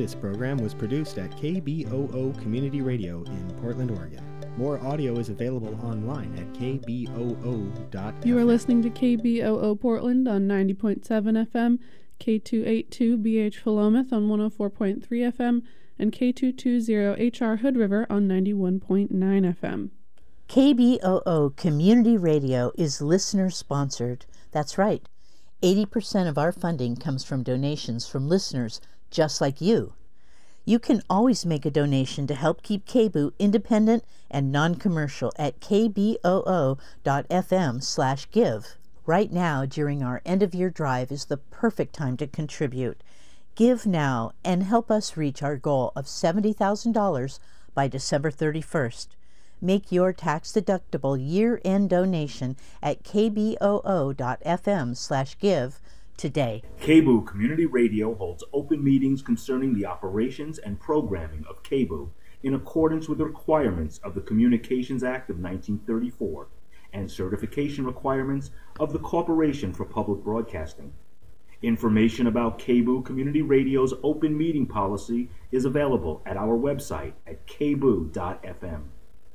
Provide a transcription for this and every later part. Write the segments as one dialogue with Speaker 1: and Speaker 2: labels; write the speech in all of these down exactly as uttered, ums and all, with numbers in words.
Speaker 1: previous program was produced at K B O O Community Radio in Portland, Oregon. More audio is available online at k b o o dot f m.
Speaker 2: You are listening to K B O O Portland on ninety point seven F M, K two eighty-two B H Philomath on one oh four point three F M, and K two twenty H R Hood River on ninety-one point nine F M.
Speaker 3: K B O O Community Radio is listener-sponsored. That's right. eighty percent of our funding comes from donations from listeners just like you. You can always make a donation to help keep K B O O independent and non-commercial at k b o o dot f m slash give. Right now, during our end-of-year drive, is the perfect time to contribute. Give now and help us reach our goal of seventy thousand dollars by December thirty-first. Make your tax-deductible year-end donation at k b o o dot f m slash give today.
Speaker 4: K B O O Community Radio holds open meetings concerning the operations and programming of K B O O in accordance with the requirements of the Communications Act of nineteen thirty-four and certification requirements of the Corporation for Public Broadcasting. Information about K B O O Community Radio's open meeting policy is available at our website at k b o o dot f m.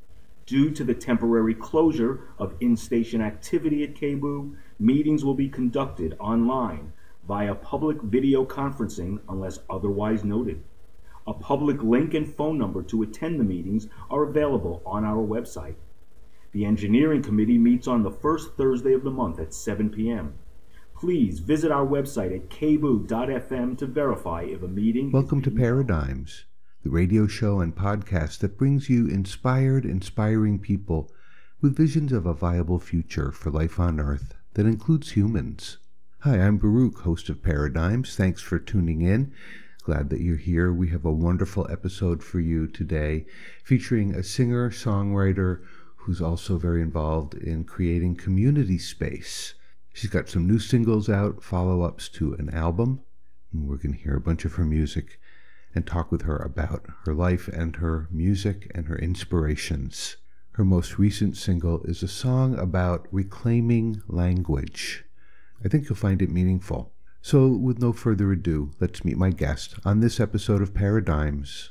Speaker 4: Due to the temporary closure of in-station activity at K B O O, meetings will be conducted online via public video conferencing unless otherwise noted. A public link and phone number to attend the meetings are available on our website. The Engineering Committee meets on the first Thursday of the month at seven p.m. Please visit our website at k b o o dot f m to verify if a meeting
Speaker 5: Welcome
Speaker 4: is
Speaker 5: to
Speaker 4: being held.
Speaker 5: Paradigms, the radio show and podcast that brings you inspired, inspiring people with visions of a viable future for life on Earth that includes humans. Hi, I'm Baruch, host of Paradigms. Thanks for tuning in. Glad that you're here. We have a wonderful episode for you today featuring a singer-songwriter who's also very involved in creating community space. She's got some new singles out, follow-ups to an album, and we're going to hear a bunch of her music and talk with her about her life and her music and her inspirations. Her most recent single is a song about reclaiming language. I think you'll find it meaningful. So with no further ado, let's meet my guest on this episode of Paradigms.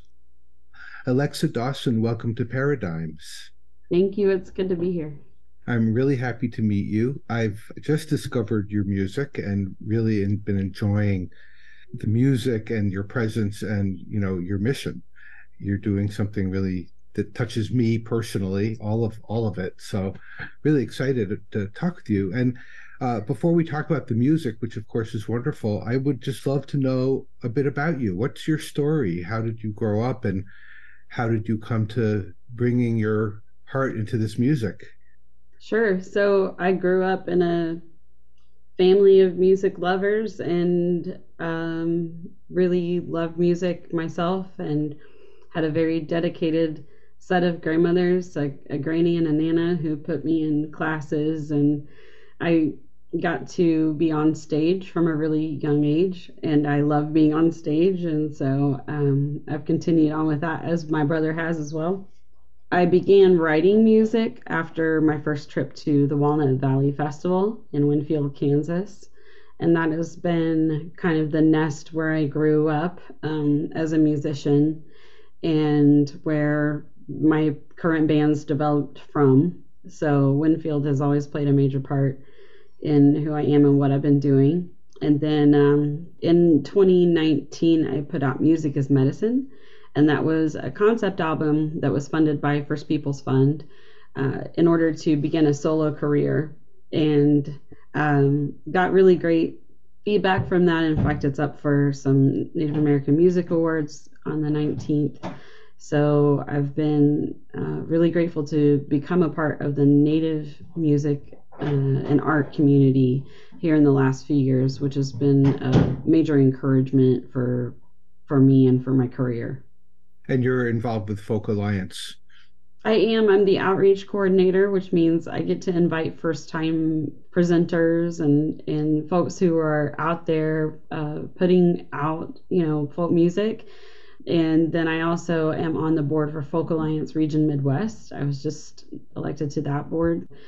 Speaker 5: Alexa Dawson, welcome to Paradigms.
Speaker 6: Thank you. It's good to be here.
Speaker 5: I'm really happy to meet you. I've just discovered your music and really been enjoying the music and your presence and, you know, your mission. You're doing something really that touches me personally, all of all of it. So really excited to talk with you. And uh, before we talk about the music, which of course is wonderful, I would just love to know a bit about you. What's your story? How did you grow up and how did you come to bringing your heart into this music?
Speaker 6: Sure. So I grew up in a family of music lovers and um, really loved music myself and had a very dedicated set of grandmothers, a, a granny and a nana who put me in classes, and I got to be on stage from a really young age, and I love being on stage, and so um, I've continued on with that as my brother has as well. I began writing music after my first trip to the Walnut Valley Festival in Winfield, Kansas. And that has been kind of the nest where I grew up um, as a musician and where my current band's developed from. So Winfield has always played a major part in who I am and what I've been doing. And then um, in twenty nineteen, I put out Music is Medicine. And that was a concept album that was funded by First Peoples Fund uh, in order to begin a solo career, and um, got really great feedback from that. In fact, it's up for some Native American Music Awards on the nineteenth. So I've been uh, really grateful to become a part of the Native music uh, and art community here in the last few years, which has been a major encouragement for for me and for my career.
Speaker 5: And you're involved with Folk Alliance.
Speaker 6: I am. I'm the outreach coordinator, which means I get to invite first-time presenters and, and folks who are out there uh, putting out, you know, folk music. And then I also am on the board for Folk Alliance Region Midwest. I was just elected to that board.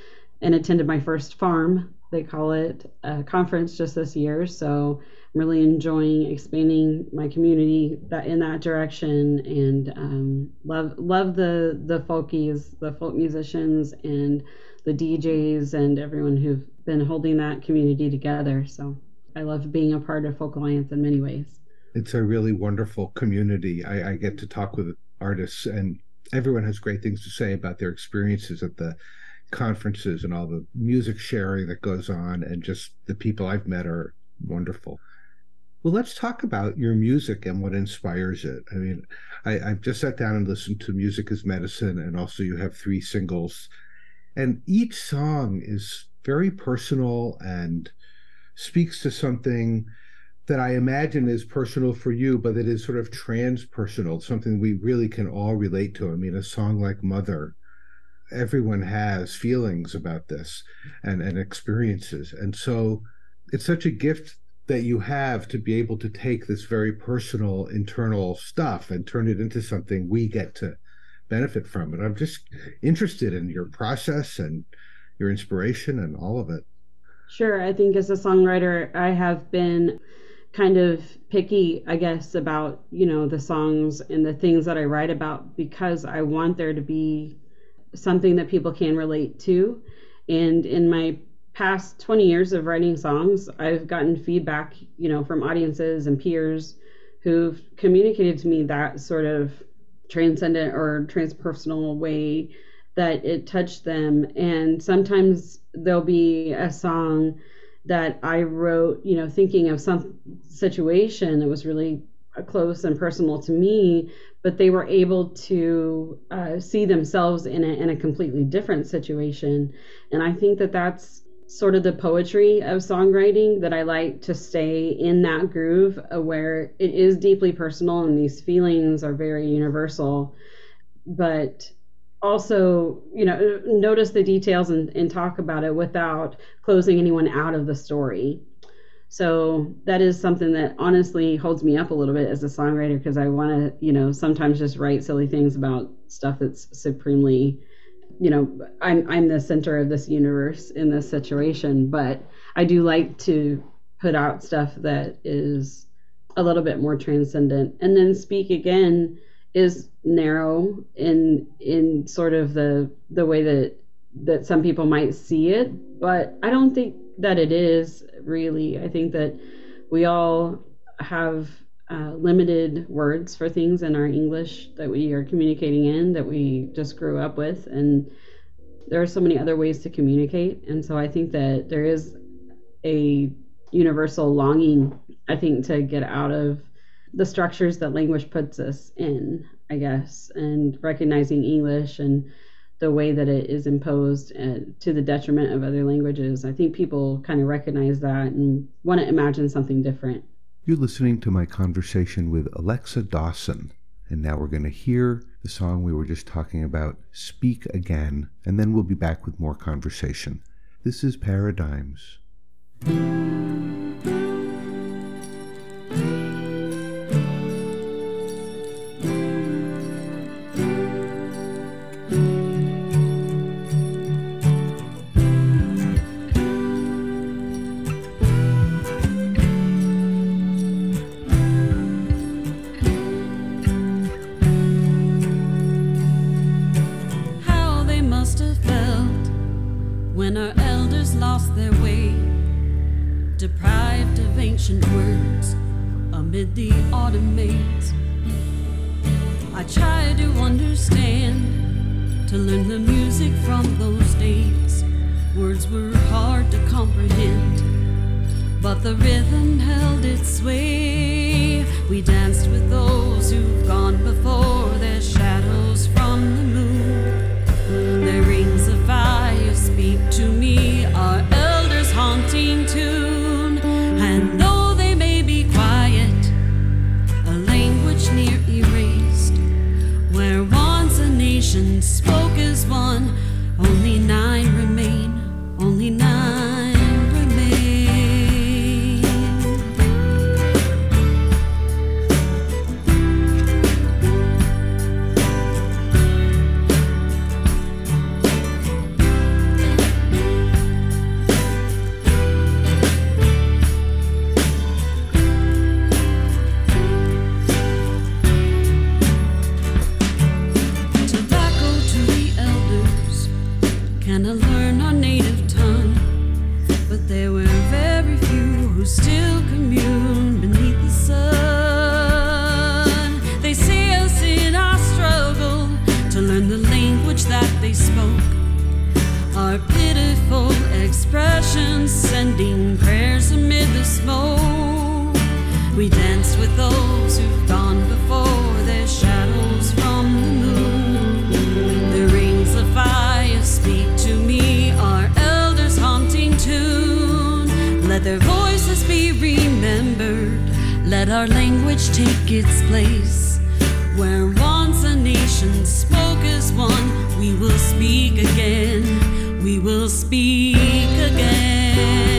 Speaker 6: and attended my first farm, they call it, a conference just this year. So I'm really enjoying expanding my community that in that direction, and um, love love the the folkies, the folk musicians, and the D Js, and everyone who've been holding that community together. So I love being a part of Folk Alliance in many ways.
Speaker 5: It's a really wonderful community. I, I get to talk with artists, and everyone has great things to say about their experiences at the conferences and all the music sharing that goes on, and just the people I've met are wonderful. Well, let's talk about your music and what inspires it. I mean, I, I've just sat down and listened to Music is Medicine, and also you have three singles, and each song is very personal and speaks to something that I imagine is personal for you, but it is sort of transpersonal, something we really can all relate to. I mean, a song like Mother, everyone has feelings about this and, and experiences. And so it's such a gift that you have to be able to take this very personal, internal stuff and turn it into something we get to benefit from. And I'm just interested in your process and your inspiration and all of it.
Speaker 6: Sure. I think as a songwriter, I have been kind of picky, I guess, about, you know, the songs and the things that I write about, because I want there to be something that people can relate to. And in my past twenty years of writing songs, I've gotten feedback, you know, from audiences and peers who've communicated to me that sort of transcendent or transpersonal way that it touched them. And sometimes there'll be a song that I wrote, you know, thinking of some situation that was really close and personal to me, but they were able to uh, see themselves in a, in a completely different situation. And I think that that's sort of the poetry of songwriting, that I like to stay in that groove where it is deeply personal and these feelings are very universal, but also, you know, notice the details and, and talk about it without closing anyone out of the story. So that is something that honestly holds me up a little bit as a songwriter, because I want to, you know, sometimes just write silly things about stuff that's supremely, you know, I'm I'm the center of this universe in this situation, but I do like to put out stuff that is a little bit more transcendent. And then Speak Again is narrow in in sort of the the way that that some people might see it, but I don't think that it is really. I think that we all have uh, limited words for things in our English that we are communicating in, that we just grew up with, and there are so many other ways to communicate. And so I think that there is a universal longing, I think, to get out of the structures that language puts us in, I guess, and recognizing English and the way that it is imposed uh, to the detriment of other languages. I think people kind of recognize that and want to imagine something different.
Speaker 5: You're listening to my conversation with Alexa Dawson, and now we're going to hear the song we were just talking about, Speak Again, and then we'll be back with more conversation. This is Paradigms.
Speaker 7: Deprived of ancient words amid the autumn maze, I try to understand, to learn the music from those days. Words were hard to comprehend, but the rhythm held its sway. We danced with those who've gone before, their shadows from the moon. Their rings of fire speak to me, our elders' haunting tune. And though they may be quiet, a language near erased, where once a nation spoke as one, only nine remain, only nine remain. can I learn our native tongue? But there were very few who still commune beneath the sun. They see us in our struggle to learn the language that they spoke. Our pitiful expressions sending prayers amid the smoke. We danced with those who've gone before, their shadows from the moon. The rings of fire speak to me, our elders' haunting tune. Let their voices be remembered, let our language take its place. Where once a nation spoke as one, we will speak again, we will speak again.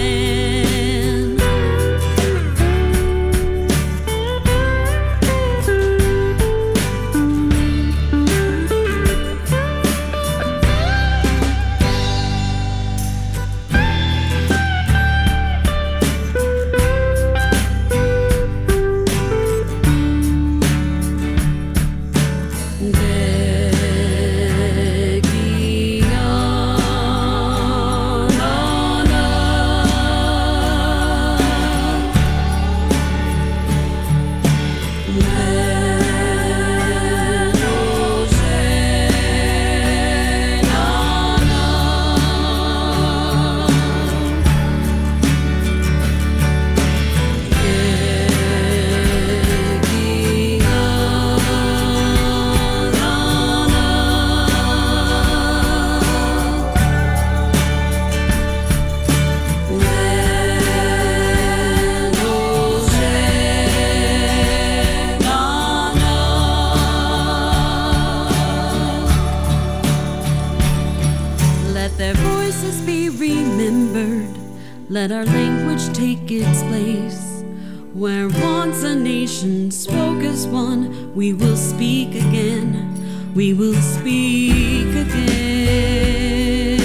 Speaker 7: Let our language take its place. Where once a nation spoke as one, we will speak again, we will speak again.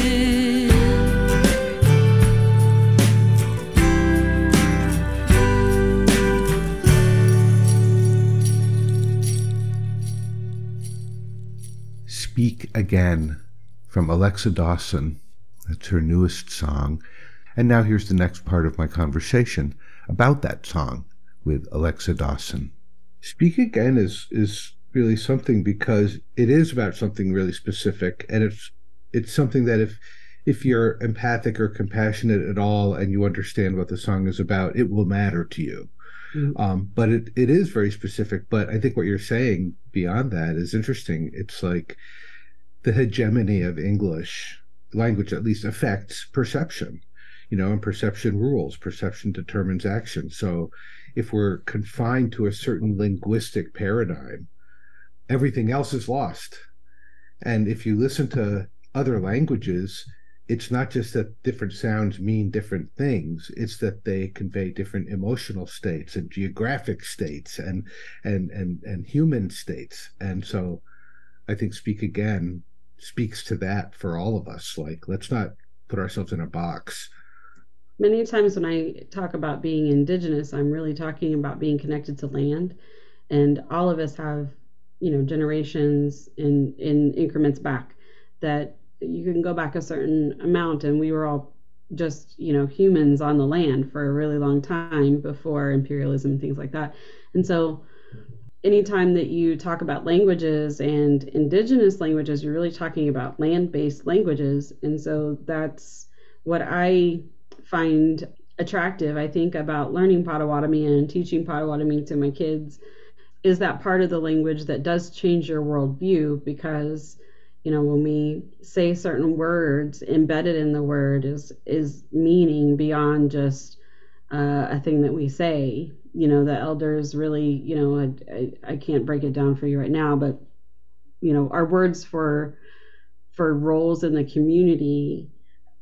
Speaker 5: Speak Again from Alexa Dawson. That's her newest song. And now here's the next part of my conversation about that song with Alexa Dawson. Speak Again is is really something because it is about something really specific, and it's it's something that if if you're empathic or compassionate at all and you understand what the song is about, it will matter to you. Mm-hmm. Um, but it, it is very specific. But I think what you're saying beyond that is interesting. It's like the hegemony of English language at least affects perception. You know, and perception rules. Perception determines action. So if we're confined to a certain linguistic paradigm, everything else is lost. And if you listen to other languages, it's not just that different sounds mean different things. It's that they convey different emotional states and geographic states and and and, and human states. And so I think Speak Again speaks to that for all of us. Like, let's not put ourselves in a box.
Speaker 6: Many times when I talk about being indigenous, I'm really talking about being connected to land. And all of us have, you know, generations in, in increments back that you can go back a certain amount, and we were all just, you know, humans on the land for a really long time before imperialism, things like that. And so anytime that you talk about languages and indigenous languages, you're really talking about land-based languages. And so that's what I find attractive, I think, about learning Potawatomi and teaching Potawatomi to my kids, is that part of the language that does change your worldview. Because, you know, when we say certain words, embedded in the word is is meaning beyond just uh, a thing that we say. You know, the elders really, you know, I, I, I can't break it down for you right now, but, you know, our words for for roles in the community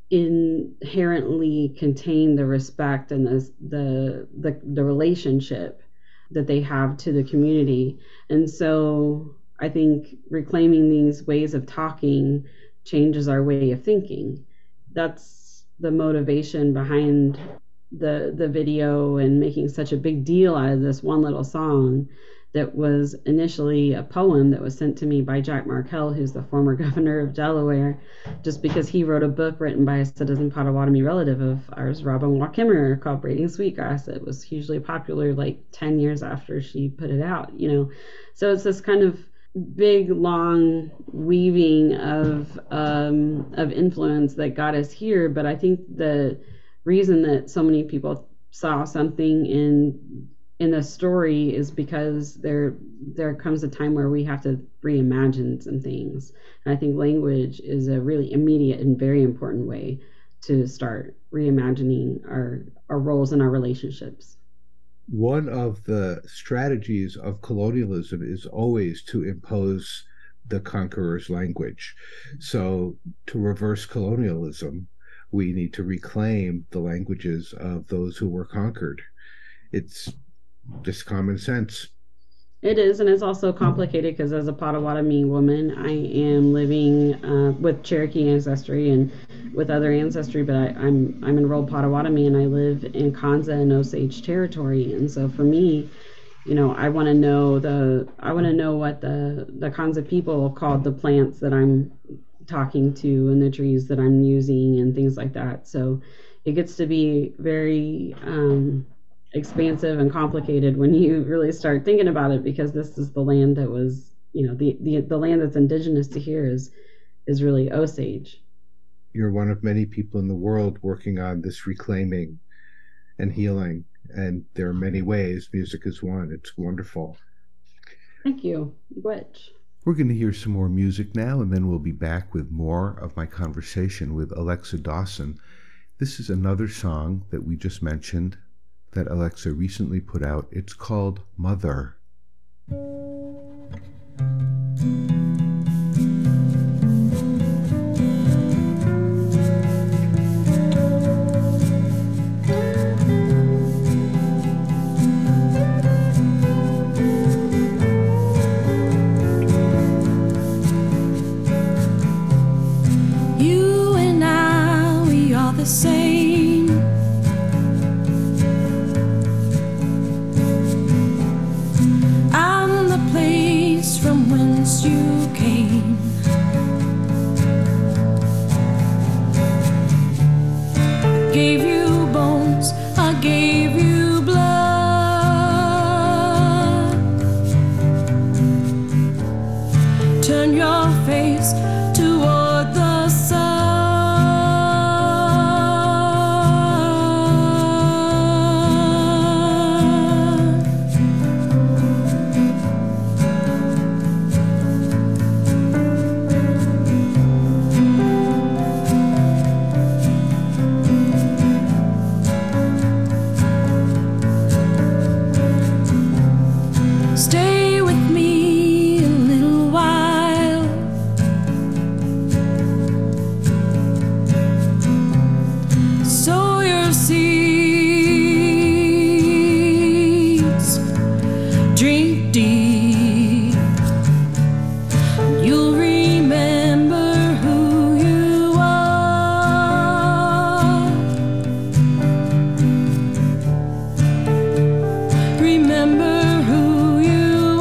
Speaker 6: inherently contain the respect and the, the the the relationship that they have to the community. And so I think reclaiming these ways of talking changes our way of thinking. That's the motivation behind the the video and making such a big deal out of this one little song, that was initially a poem that was sent to me by Jack Markell, who's the former governor of Delaware, just because he wrote a book written by a citizen Potawatomi relative of ours, Robin Waukemmer, called Braiding Sweetgrass. It was hugely popular like ten years after she put it out, you know. So it's this kind of big, long weaving of um, of influence that got us here. But I think the reason that so many people saw something in in the story is because there there comes a time where we have to reimagine some things. And I think language is a really immediate and very important way to start reimagining our, our roles and our relationships.
Speaker 5: One of the strategies of colonialism is always to impose the conqueror's language. So to reverse colonialism, we need to reclaim the languages of those who were conquered. It's just common sense.
Speaker 6: It is, and it's also complicated because as a Potawatomi woman, I am living uh, with Cherokee ancestry and with other ancestry, but I, I'm I'm enrolled Potawatomi, and I live in Kansa and Osage territory. And so for me, you know, I want to know the I want to know what the the Kansa people called the plants that I'm talking to and the trees that I'm using and things like that. So it gets to be very um, expansive and complicated when you really start thinking about it, because this is the land that was, you know, the, the, the land that's indigenous to here is, is really Osage.
Speaker 5: You're one of many people in the world working on this reclaiming and healing, and there are many ways. Music is one. It's wonderful.
Speaker 6: Thank you. Which?
Speaker 5: We're going to hear some more music now, and then we'll be back with more of my conversation with Alexa Dawson. This is another song that we just mentioned that Alexa recently put out. It's called Mother.
Speaker 7: You and I, we are the same. I'm the place from whence you came. I gave you bones, I gave you blood. Turn your face toward the sun. Stay with me a little while. Sow your seeds. Drink deep. You'll remember who you are. Remember who you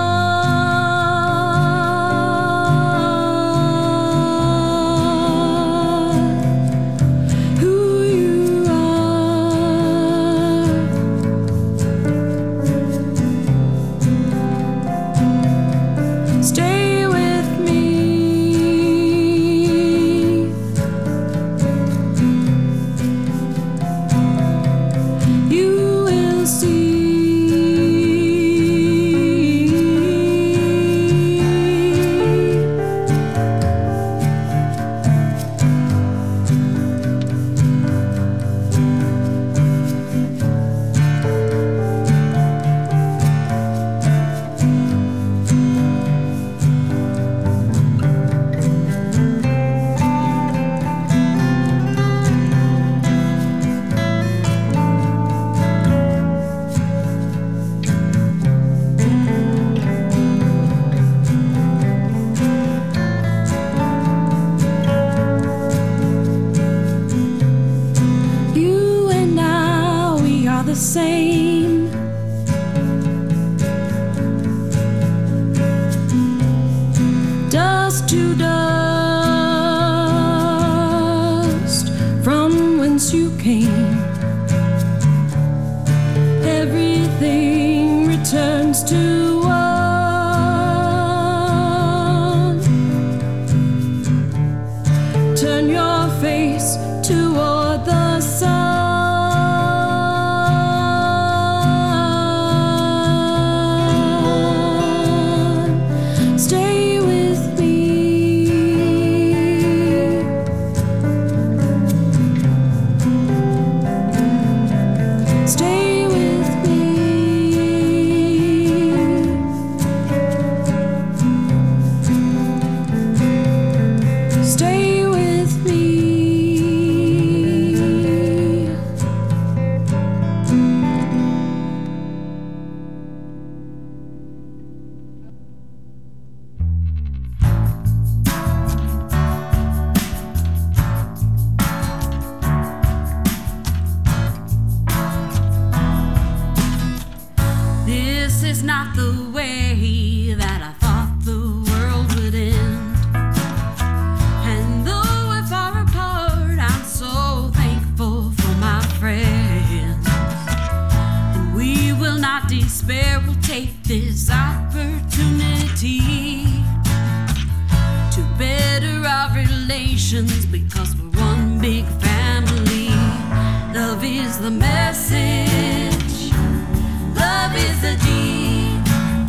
Speaker 7: are. Who you are. Stay with me. You will see. You and I, we are the same. since you came. Everything returns to one. Turn your face toward the sun. Stay with me. Stay with me. Stay with me. This is not the way that I thought the world would end. And though we're far apart, I'm so thankful for my friends. And we will not despair, we'll take this opportunity to better our relations, because we're one big family. Love is the message. Love is the deed.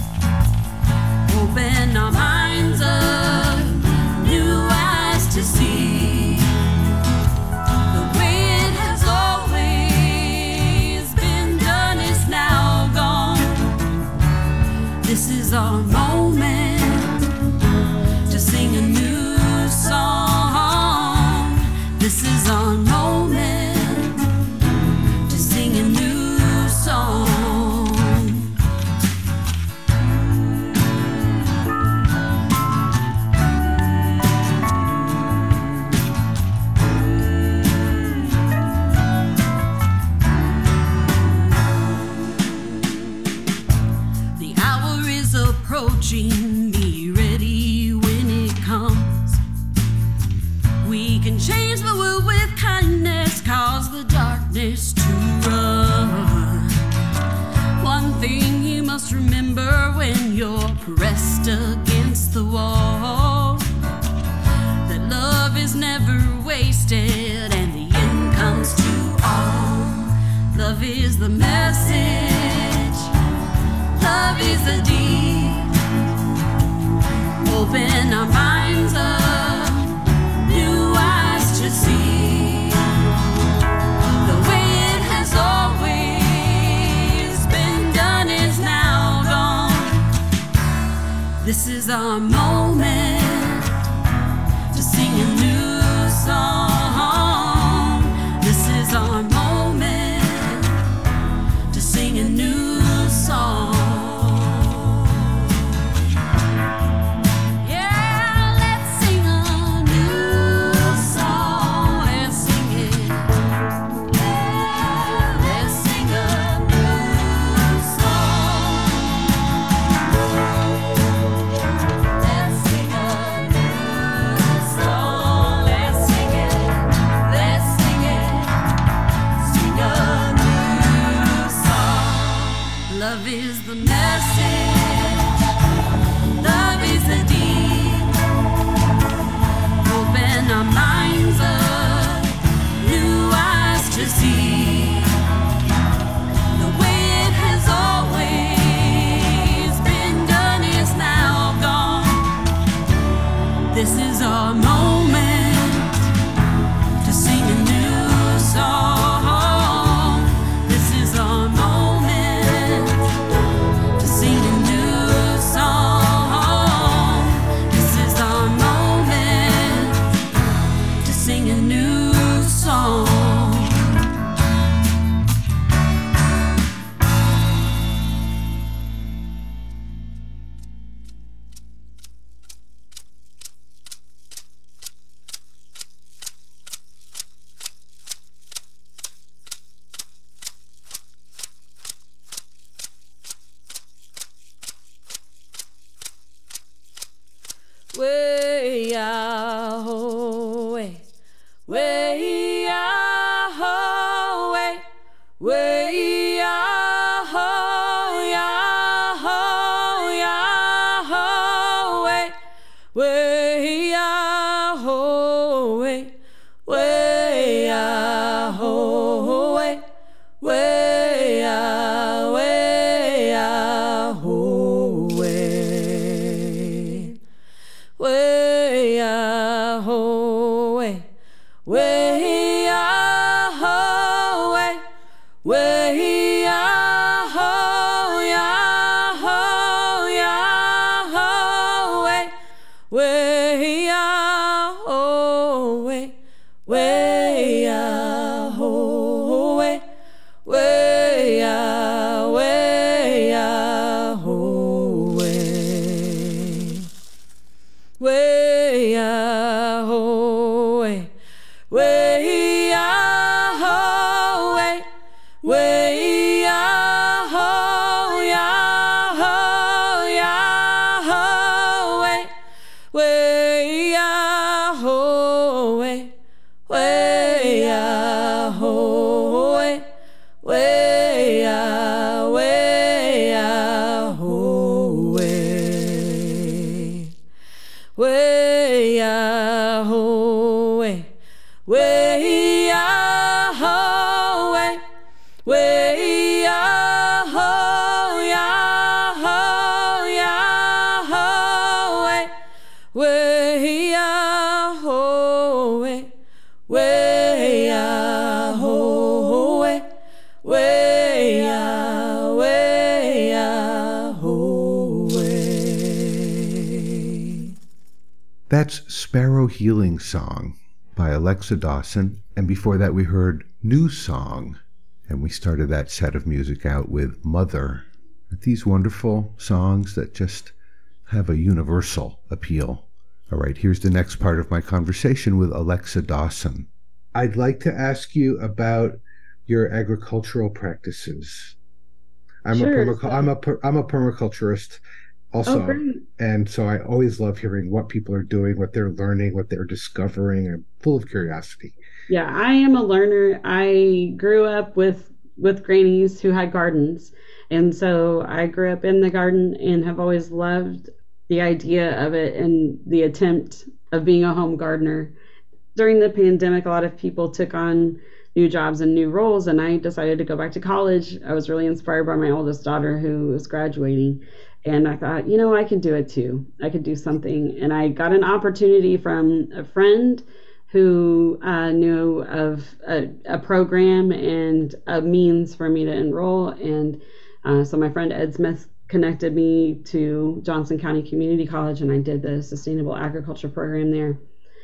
Speaker 7: Open our minds up, new eyes to see. The way it has always been done is now gone. This is our moment to sing a new song. This is our moment to sing a new song. The hour is approaching, be ready when it comes. We can change the world with kindness, cause the darkness to run. One thing you must remember when you're pressed against the wall, that love is never wasted and the end comes to all. Love is the message. Love is the deed. Open our minds up, new eyes to see. The way it has always been done is now gone. This is our moment to sing a new song. This is our moment to sing a new song. Yeah, let's sing a new song. Let's sing it. Yeah, let's sing a new song. Let's sing a new song. Let's sing it. Let's sing it. Sing a new song. Love is the message. Love is the deed. Open our minds up, new eyes to see. The way it has always been done is now gone. This is our moment to sing a new song. This is our moment to sing a new song. This is our moment to sing a new song. Way ah ho, way, way ah ho. way ah ho way, way ah way ah ho way, way ah ho way, way ah ho way, way ah ho ya ho ya ho way, way ah ho way, way ah ho way, way ah way ah ho way, way ah ho way, way ah ho way, way ah ho ya ho ya ho way, way ah ho way, way ah ho way, way ah way ah ho way, way ah ho way, way ah ho way, way ah ho ya ho ya ho way, way ah ho way, way ah ho way, way ah way ah ho way.
Speaker 5: That's Sparrow Healing Song by Alexa Dawson, and before that we heard New Song, and we started that set of music out with Mother. These wonderful songs that just have a universal appeal. All right, here's the next part of my conversation with Alexa Dawson. I'd like to ask you about your agricultural practices. I'm
Speaker 6: Sure.
Speaker 5: a permac- I'm a per- I'm a permaculturist also,
Speaker 6: Oh, great.
Speaker 5: and so I always love hearing what people are doing, what they're learning, what they're discovering. I'm full of curiosity.
Speaker 6: Yeah, I am a learner. I grew up with with grannies who had gardens, and so I grew up in the garden and have always loved the idea of it and the attempt of being a home gardener. During the pandemic, a lot of people took on new jobs and new roles, and I decided to go back to college. I was really inspired by my oldest daughter who was graduating, and I thought, you know, I can do it too. I could do something. And I got an opportunity from a friend who uh, knew of a, a program and a means for me to enroll. And uh, so my friend Ed Smith connected me to Johnson County Community College, and I did the Sustainable Agriculture program there.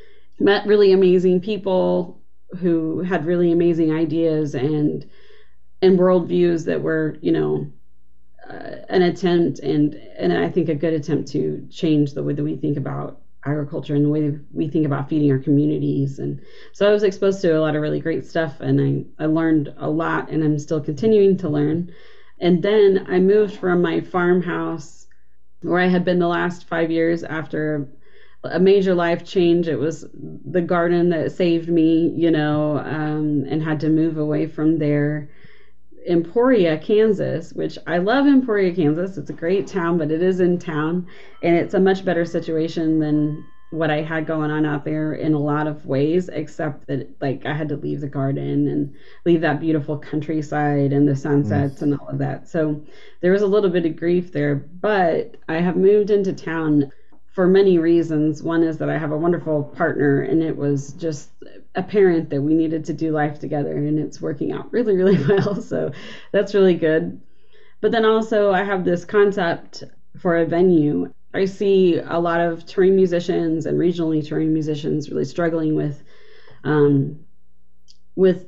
Speaker 6: Met really amazing people who had really amazing ideas and and worldviews that were, you know, uh, an attempt and and I think a good attempt to change the way that we think about agriculture and the way that we think about feeding our communities. And so I was exposed to a lot of really great stuff, and I, I learned a lot, and I'm still continuing to learn. And then I moved from my farmhouse where I had been the last five years after a major life change. It was the garden that saved me, you know, um, and had to move away from there. Emporia, Kansas, which I love Emporia, Kansas. It's a great town, but it is in town, and it's a much better situation than what I had going on out there in a lot of ways, except that like I had to leave the garden and leave that beautiful countryside and the sunsets mm. and all of that. So there was a little bit of grief there, but I have moved into town for many reasons. One is that I have a wonderful partner, and it was just apparent that we needed to do life together, and it's working out really, really well. So that's really good. But then also I have this concept for a venue. I see a lot of touring musicians and regionally touring musicians really struggling with um, with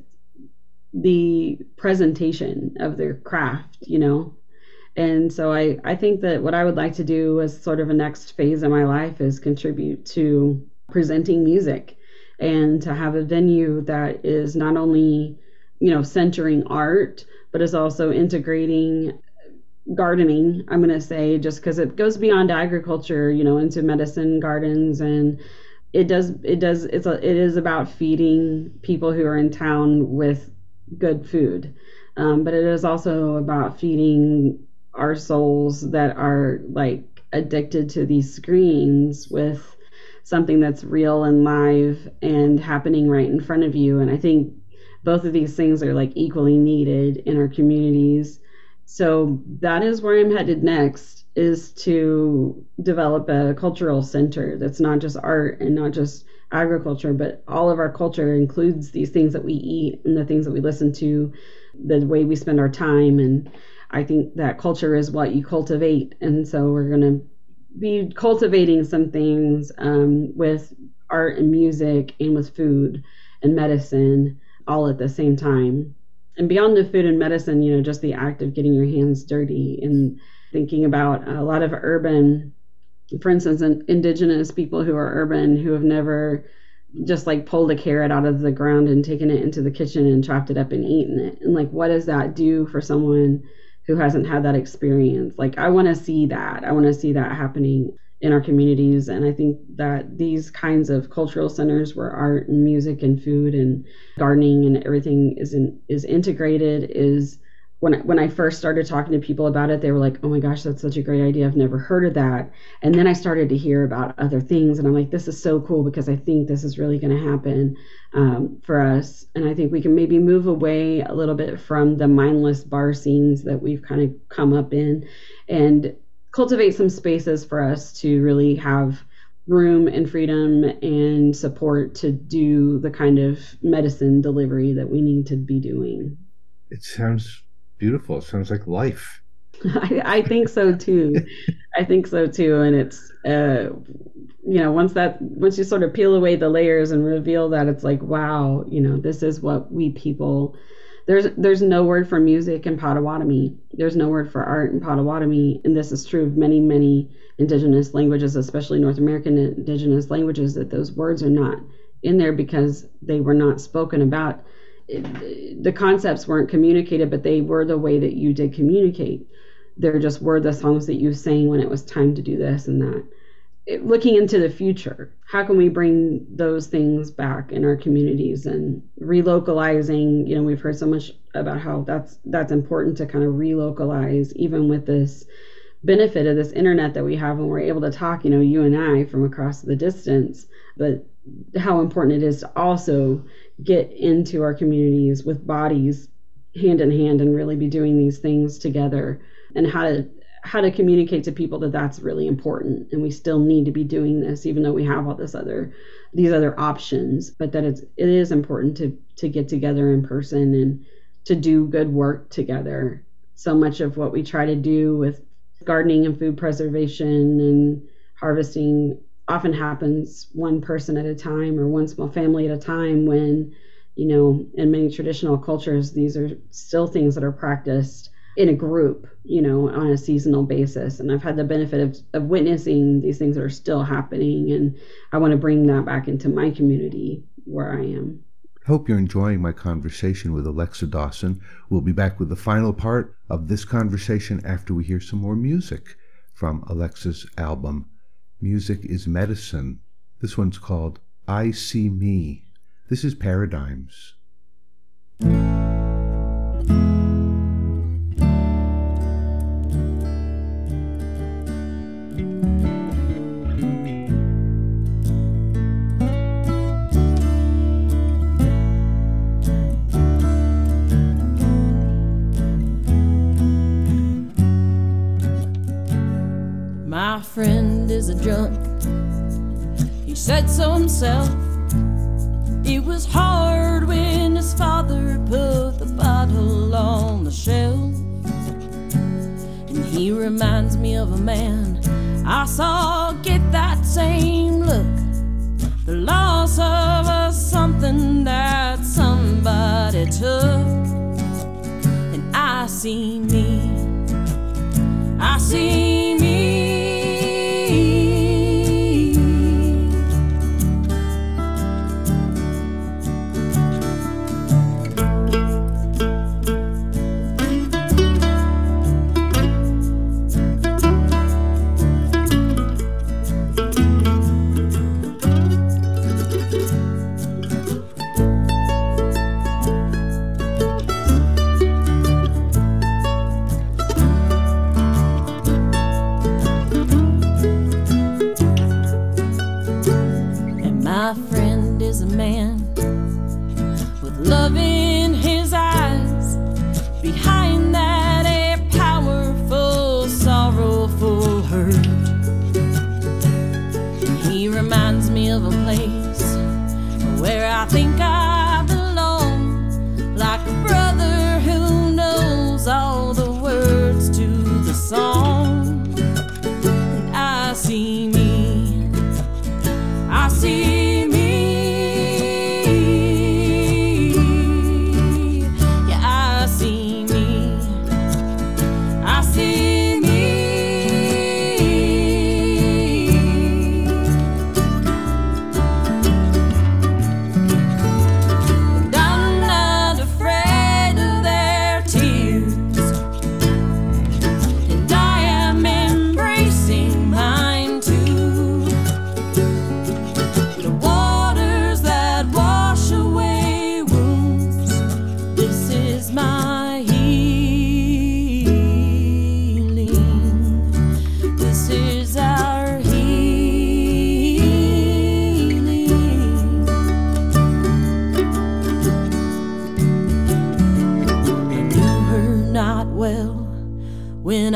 Speaker 6: the presentation of their craft, you know. And so I, I think that what I would like to do as sort of a next phase in my life is contribute to presenting music and to have a venue that is not only, you know, centering art, but is also integrating gardening, I'm going to say, just because it goes beyond agriculture, you know, into medicine gardens. And it does, it does, it's a, it is about feeding people who are in town with good food. Um, but it is also about feeding our souls that are like addicted to these screens with something that's real and live and happening right in front of you. And I think both of these things are like equally needed in our communities. So that is where I'm headed next, is to develop a cultural center that's not just art and not just agriculture, but all of our culture includes these things that we eat and the things that we listen to, the way we spend our time. And I think that culture is what you cultivate. And so we're going to be cultivating some things um, with art and music and with food and medicine all at the same time. And beyond the food and medicine, you know, just the act of getting your hands dirty and thinking about a lot of urban, for instance, indigenous people who are urban, who have never just like pulled a carrot out of the ground and taken it into the kitchen and chopped it up and eaten it. And like, what does that do for someone who hasn't had that experience? Like, I want to see that. I want to see that happening in our communities. And I think that these kinds of cultural centers where art and music and food and gardening and everything is in, is integrated is, when I, when I first started talking to people about it, they were like, oh my gosh, that's such a great idea. I've never heard of that. And then I started to hear about other things. And I'm like, this is so cool, because I think this is really going to happen um, for us. And I think we can maybe move away a little bit from the mindless bar scenes that we've kind of come up in and cultivate some spaces for us to really have room and freedom and support to do the kind of medicine delivery that we need to be doing.
Speaker 5: It sounds beautiful. It sounds like life.
Speaker 6: I, I think so too. I think so too. And it's, uh, you know, once that, once you sort of peel away the layers and reveal that, it's like, wow, you know, this is what we people, there's, there's no word for music in Potawatomi. There's no word for art in Potawatomi. And this is true of many, many indigenous languages, especially North American indigenous languages, that those words are not in there because they were not spoken about. It, the concepts weren't communicated, but they were the way that you did communicate. There just were the songs that you sang when it was time to do this and that. It, looking into the future, how can we bring those things back in our communities and relocalizing? You know, we've heard so much about how that's that's important to kind of relocalize, even with this benefit of this internet that we have, and we're able to talk, you know, you and I from across the distance, but how important it is to also get into our communities with bodies hand in hand and really be doing these things together, and how to how to communicate to people that that's really important, and we still need to be doing this even though we have all this other these other options, but that it's it is important to to get together in person and to do good work together. So much of what we try to do with gardening and food preservation and harvesting often happens one person at a time or one small family at a time, when, you know, in many traditional cultures, these are still things that are practiced in a group, you know, on a seasonal basis. And I've had the benefit of, of witnessing these things that are still happening. And I want to bring that back into my community where I am.
Speaker 5: I hope you're enjoying my conversation with Alexa Dawson. We'll be back with the final part of this conversation after we hear some more music from Alexa's album, Music is Medicine. This one's called I See Me. This is Paradigms.
Speaker 7: My friend is a drunk. He said so himself. It was hard when his father put the bottle on the shelf. And he reminds me of a man I saw get that same look. The loss of a something that somebody took. And I see me. I see me.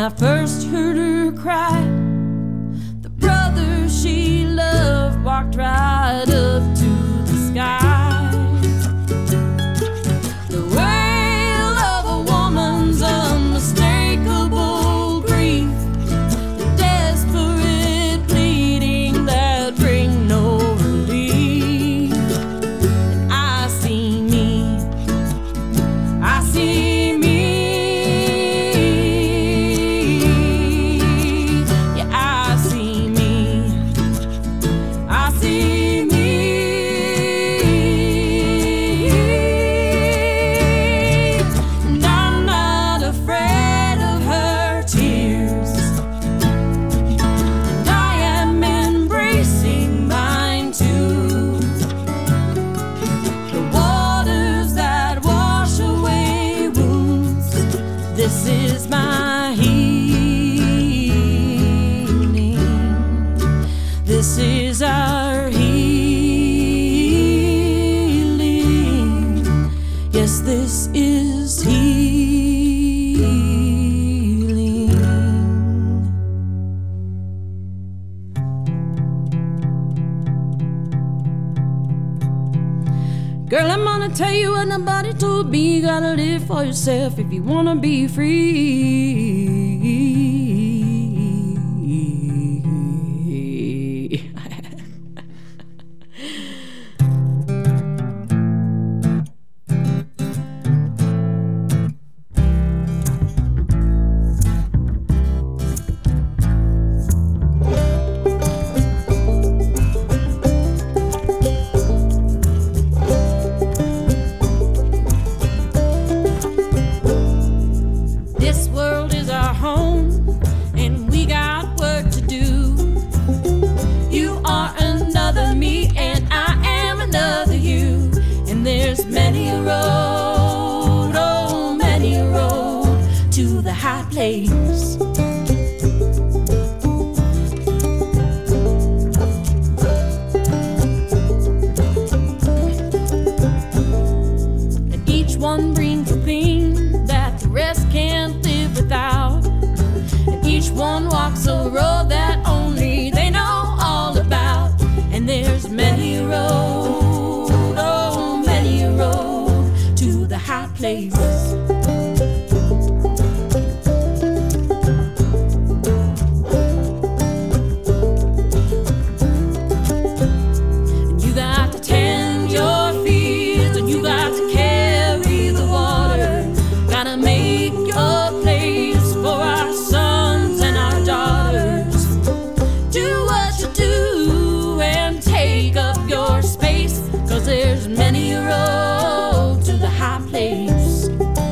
Speaker 7: I first heard her cry, the brother she loved walked right up to the sky. The wail of a woman's unmistakable grief, the desperate pleading that bring no relief. And I see me, I see me. Yeah, I see me, I see me. And I'm not afraid of her tears, and I am embracing mine too. The waters that wash away wounds, this is my healing. This is our healing. Yes, this is healing. Girl, I'm gonna tell you what nobody told me. You gotta live for yourself if you wanna be free. This world is our home, and we got work to do. You are another me, and I am another you. And there's many a road, oh, many a road to the high place. And each one brings a thing that the rest can't live without. And each one walks a road that only they know all about. And there's many a road, oh, many a road to the high place. And you got to tend your fields, and you got to carry the water. Gotta make your place for our sons and our daughters. Do what you do and take up your space, 'cause there's many a road to the high place.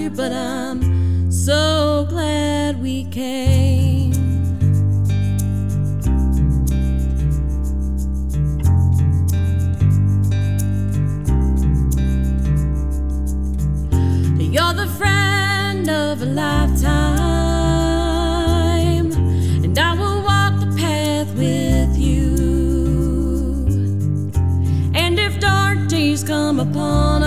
Speaker 7: here, but I'm so glad we came. You're the friend of a lifetime, and I will walk the path with you. And if dark days come upon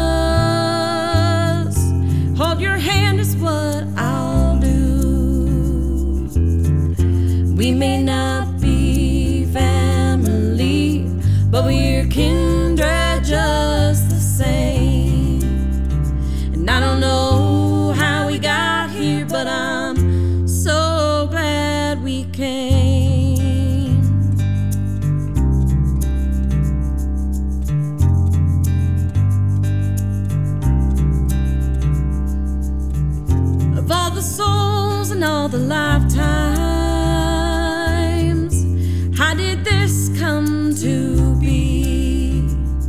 Speaker 7: us, hold your hand is what I'll do. We may not be family, but we're kindred just the same. I don't know how we got here, but I'm so glad we came. Of all the souls and all the lifetimes, how did this come to be?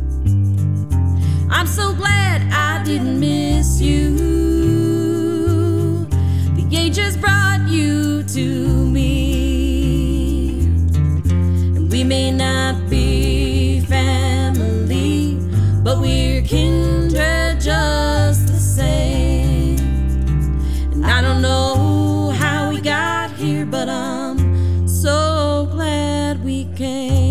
Speaker 7: I'm so glad I didn't miss you. The ages brought you to me, and we may not be family, but we're kindred just the same. And I don't know how we got here, but I'm so glad we came.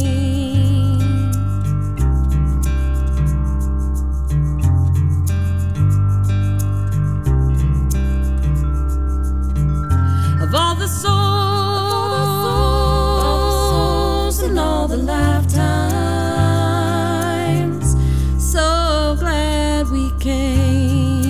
Speaker 7: Of all the souls and all the lifetimes, so glad we came.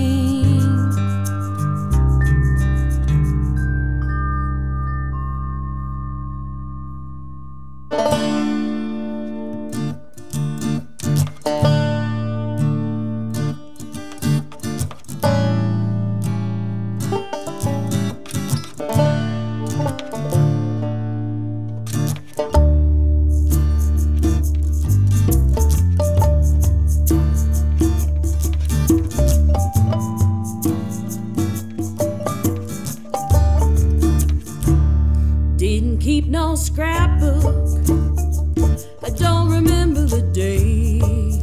Speaker 7: Didn't keep no scrapbook, I don't remember the day.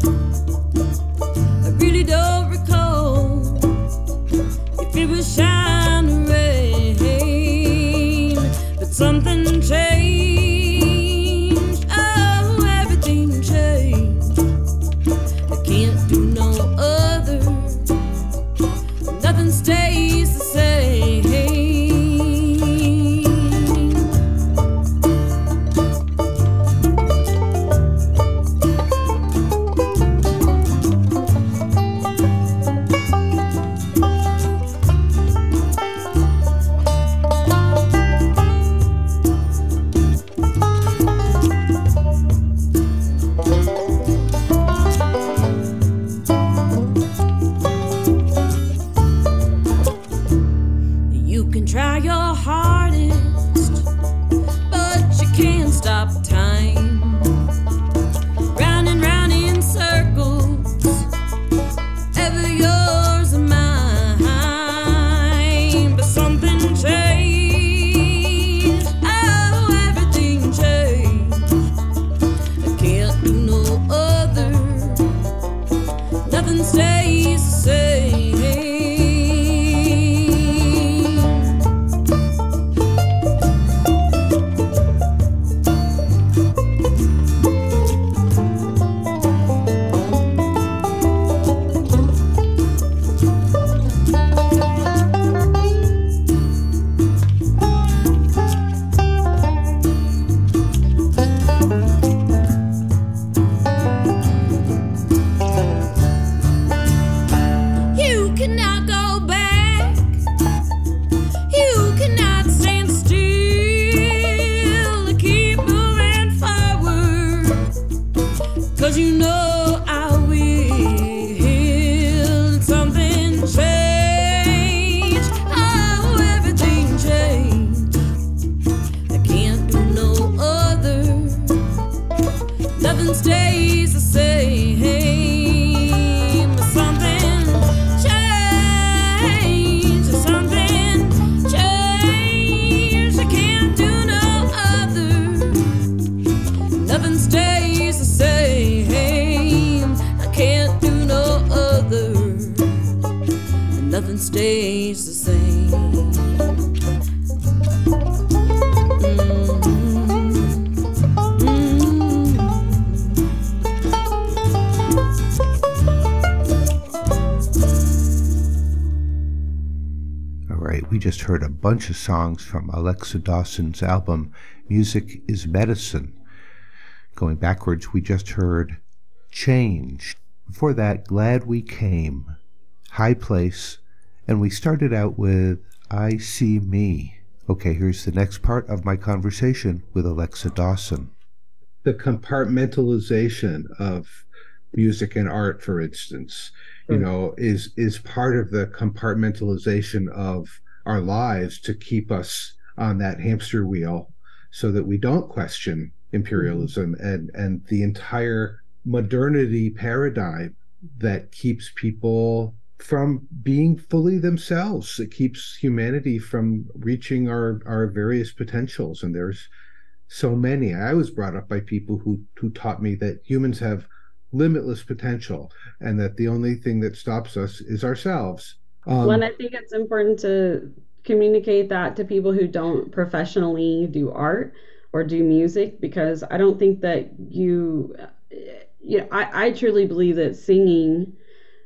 Speaker 7: I really don't recall if it was shine or rain, but something changed. Oh, everything changed. I can't do no other. Nothing stays the same. You can try your hardest, but you can't stop time. Round and round in circles, ever yours and mine. But something changed. Oh, everything changed. I can't do no other. Nothing stays the same. stays the same. Mm-hmm.
Speaker 5: We just heard a bunch of songs from Alexa Dawson's album, Music is Medicine. Going backwards, we just heard Change. Before that, Glad We Came, High Place, and we started out with I See Me. Okay, here's the next part of my conversation with Alexa Dawson. The compartmentalization of music and art, for instance, you know, is is part of the compartmentalization of our lives to keep us on that hamster wheel so that we don't question imperialism mm-hmm. and, and the entire modernity paradigm that keeps people from being fully themselves. It keeps humanity from reaching our, our various potentials. And there's so many. I was brought up by people who, who taught me that humans have limitless potential and that the only thing that stops us is ourselves. Um,
Speaker 6: well, and I think it's important to communicate that to people who don't professionally do art or do music, because I don't think that you, you know, I, I truly believe that singing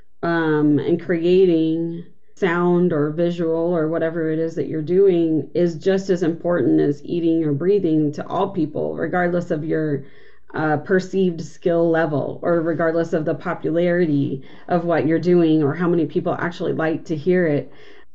Speaker 6: um, and creating sound or visual or whatever it is that you're doing is just as important as eating or breathing to all people, regardless of your Uh, perceived skill level, or regardless of the popularity of what you're doing or how many people actually like to hear it.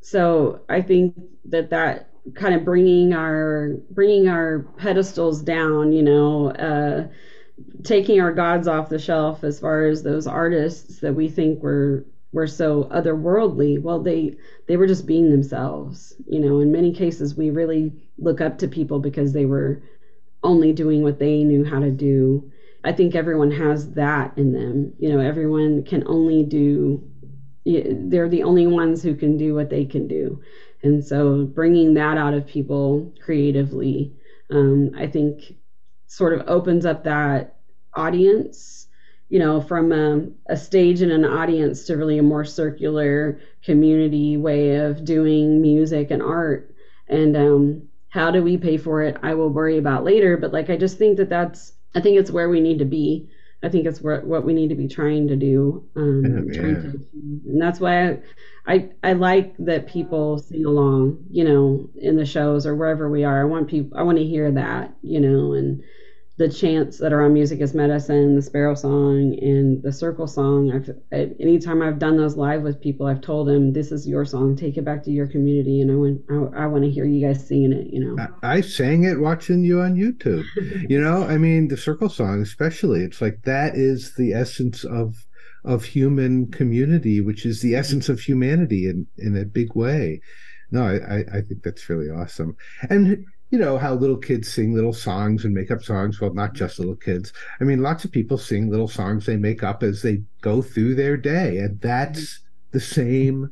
Speaker 6: So I think that that kind of bringing our bringing our pedestals down, you know, uh, taking our gods off the shelf as far as those artists that we think were were so otherworldly. Well, they they were just being themselves, you know. In many cases, we really look up to people because they were only doing what they knew how to do. I think everyone has that in them. You know, everyone can only do, they're the only ones who can do what they can do. And so bringing that out of people creatively, um, I think sort of opens up that audience, you know, from a, a stage and an audience to really a more circular community way of doing music and art. And, um, how do we pay for it? I will worry about later. But like, I just think that that's, I think it's where we need to be. I think it's where, what we need to be trying to do. Um,
Speaker 5: yeah,
Speaker 6: trying to, and that's why I, I, I like that people sing along, you know, in the shows or wherever we are. I want people, I want to hear that, you know, and the chants that are on Music is Medicine, the Sparrow Song, and the Circle Song. I've, I, anytime I've done those live with people, I've told them, this is your song, take it back to your community, and I want I, I want to hear you guys singing it, you know.
Speaker 5: I, I sang it watching you on YouTube. You know, I mean, the Circle Song especially, it's like that is the essence of of human community, which is the essence of humanity in, in a big way. No, I, I think that's really awesome. And you know, how little kids sing little songs and make up songs. Well, not just little kids. I mean, lots of people sing little songs they make up as they go through their day. And that's the same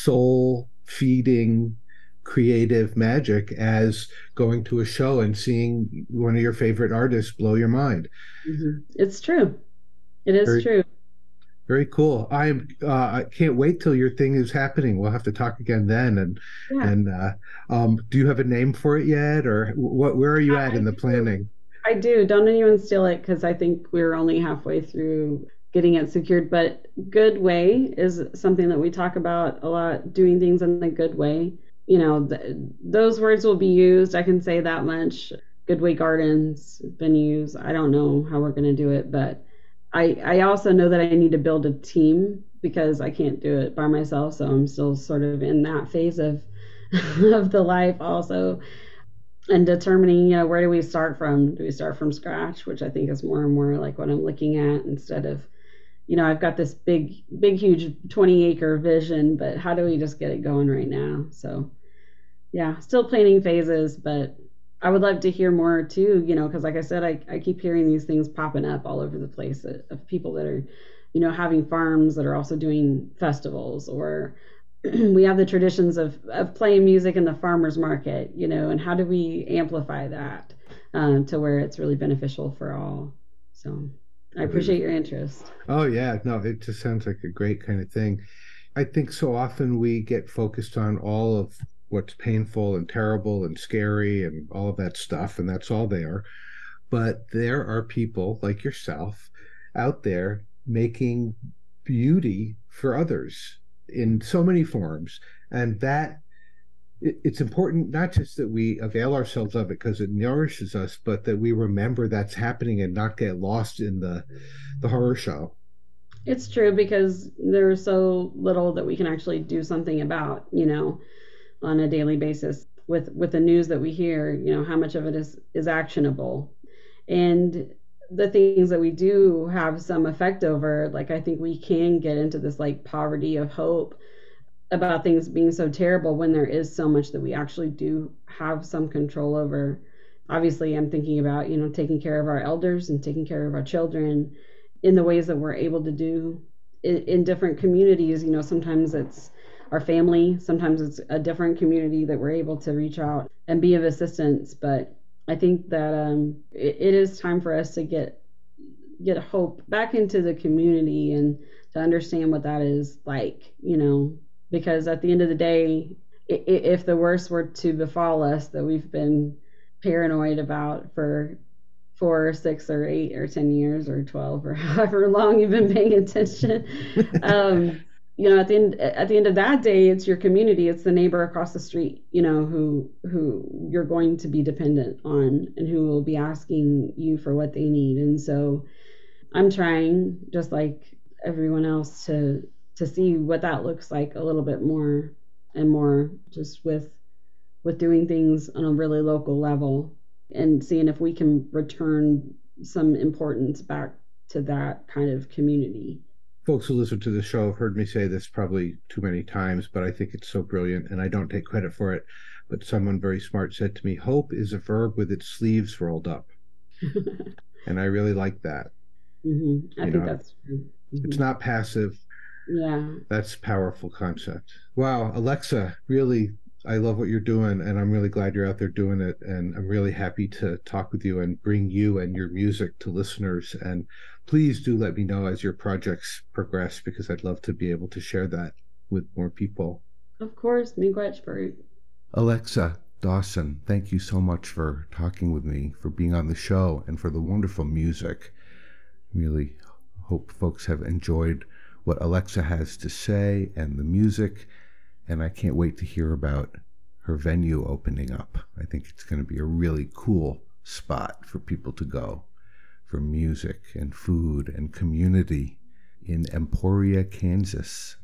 Speaker 5: soul-feeding, creative magic as going to a show and seeing one of your favorite artists blow your mind.
Speaker 6: Mm-hmm. It's true. It is
Speaker 5: Very,
Speaker 6: true.
Speaker 5: Very cool. I'm. Uh, I can't wait till your thing is happening. We'll have to talk again then. And yeah. and uh, um, do you have a name for it yet, or what? Where are you at I in the do. planning?
Speaker 6: I do. Don't anyone steal it, because I think we're only halfway through getting it secured. But Good Way is something that we talk about a lot. Doing things in the good way. You know, th- those words will be used. I can say that much. Good Way Gardens been used. I don't know how we're going to do it, but I, I also know that I need to build a team, because I can't do it by myself. So I'm still sort of in that phase of of the life also, and determining, you know, where do we start from? Do we start from scratch, which I think is more and more like what I'm looking at, instead of, you know, I've got this big, big, huge twenty acre vision, but how do we just get it going right now? So yeah, still planning phases, but I would love to hear more too, you know, because like I said, I, I keep hearing these things popping up all over the place of, of people that are, you know, having farms that are also doing festivals, or we have the traditions of, of playing music in the farmer's market, you know, and how do we amplify that um, to where it's really beneficial for all. So I appreciate your interest.
Speaker 5: Oh, yeah. No, it just sounds like a great kind of thing. I think so often we get focused on all of what's painful and terrible and scary and all of that stuff, and that's all there. But there are people like yourself out there making beauty for others in so many forms. And that it's important not just that we avail ourselves of it because it nourishes us, but that we remember that's happening and not get lost in the the horror show.
Speaker 6: It's true, because there's so little that we can actually do something about, you know, on a daily basis with with the news that we hear. You know, how much of it is is actionable, and the things that we do have some effect over, like, I think we can get into this like poverty of hope about things being so terrible when there is so much that we actually do have some control over. Obviously, I'm thinking about, you know, taking care of our elders and taking care of our children in the ways that we're able to do in, in different communities. You know, sometimes it's our family, sometimes it's a different community that we're able to reach out and be of assistance. But I think that um, it, it is time for us to get get hope back into the community and to understand what that is like, you know, because at the end of the day, if the worst were to befall us that we've been paranoid about for four or six or eight or ten years or twelve or however long you've been paying attention, um, you know, at the end at the end of that day, it's your community, it's the neighbor across the street, you know, who who you're going to be dependent on and who will be asking you for what they need. And so I'm trying, just like everyone else, to to see what that looks like a little bit more and more, just with with doing things on a really local level and seeing if we can return some importance back to that kind of community.
Speaker 5: Folks who listen to the show have heard me say this probably too many times, but I think it's so brilliant, and I don't take credit for it. But someone very smart said to me, hope is a verb with its sleeves rolled up. And I really like that.
Speaker 6: Mm-hmm. I
Speaker 5: you
Speaker 6: think
Speaker 5: know,
Speaker 6: that's true. Mm-hmm.
Speaker 5: It's not passive.
Speaker 6: Yeah.
Speaker 5: That's a powerful concept. Wow, Alexa, really, I love what you're doing, and I'm really glad you're out there doing it, and I'm really happy to talk with you and bring you and your music to listeners. And please do let me know as your projects progress, because I'd love to be able to share that with more people.
Speaker 6: Of course, miigwech, Baruch.
Speaker 5: Alexa Dawson, thank you so much for talking with me, for being on the show, and for the wonderful music. Really hope folks have enjoyed what Alexa has to say and the music, and I can't wait to hear about her venue opening up. I think it's going to be a really cool spot for people to go for music and food and community in Emporia, Kansas.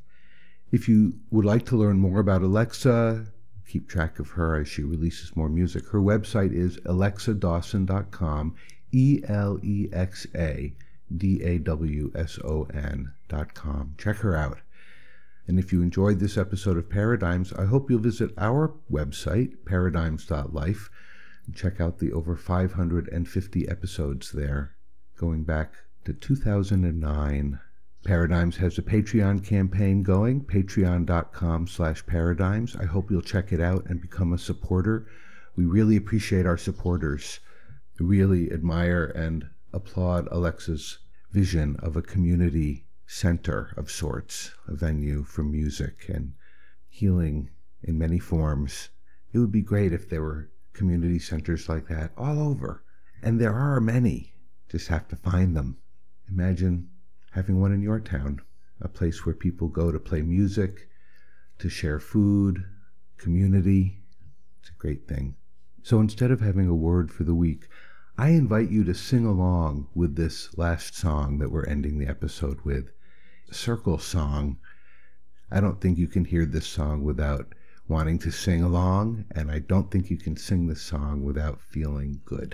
Speaker 5: If you would like to learn more about Alexa, keep track of her as she releases more music, her website is alexa dawson dot com, E L E X A D A W S O N dot com. Check her out. And if you enjoyed this episode of Paradigms, I hope you'll visit our website, paradigms dot life, and check out the over five hundred fifty episodes there, going back to two thousand nine. Paradigms has a Patreon campaign going, patreon dot com slash paradigms. I hope you'll check it out and become a supporter. We really appreciate our supporters. We really admire and applaud Alexa's vision of a community center of sorts, a venue for music and healing in many forms. It would be great if there were community centers like that all over. And there are many. Just have to find them. Imagine having one in your town, a place where people go to play music, to share food, community. It's a great thing. So instead of having a word for the week, I invite you to sing along with this last song that we're ending the episode with. Circle Song. I don't think you can hear this song without wanting to sing along, and I don't think you can sing this song without feeling good.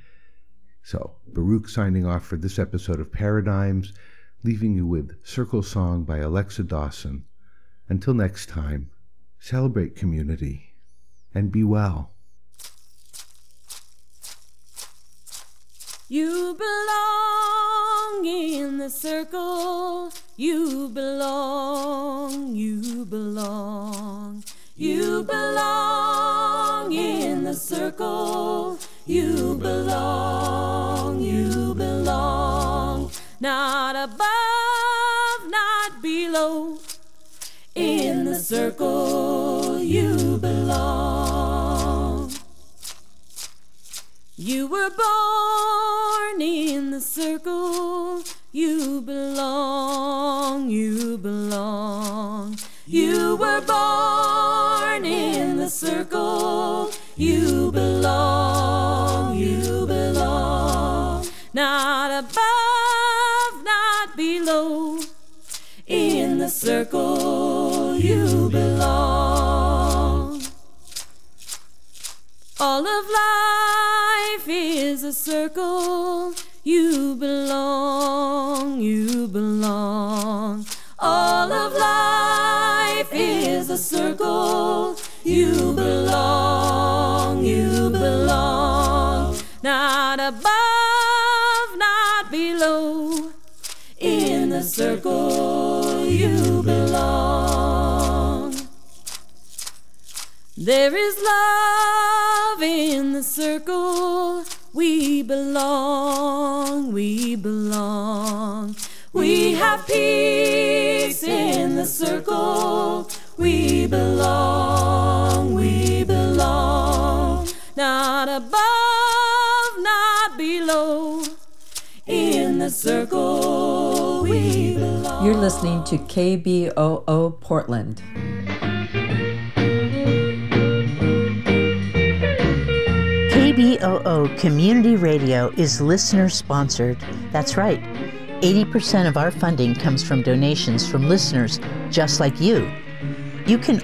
Speaker 5: So, Baruch signing off for this episode of Paradigms, leaving you with Circle Song by Alexa Dawson. Until next time, celebrate community and be well.
Speaker 7: You belong in the circle. You belong, you belong. You belong in the circle. You belong, you belong. Not above, not below. In the circle you belong. You were born in the circle you belong, you belong. You were born in the circle you belong, you belong. Not above, not below. In the circle you belong. All of life is a circle. You belong, you belong. All of life is a circle. You belong, you belong. Not above, not below. In the circle you belong. There is love in the circle. We belong, we belong. We have peace in the circle. We belong, we belong. Not above, not below. In the circle we belong.
Speaker 8: You're listening to K B O O Portland.
Speaker 3: K B O O Community Radio is listener-sponsored. That's right. eighty percent of our funding comes from donations from listeners just like you. You can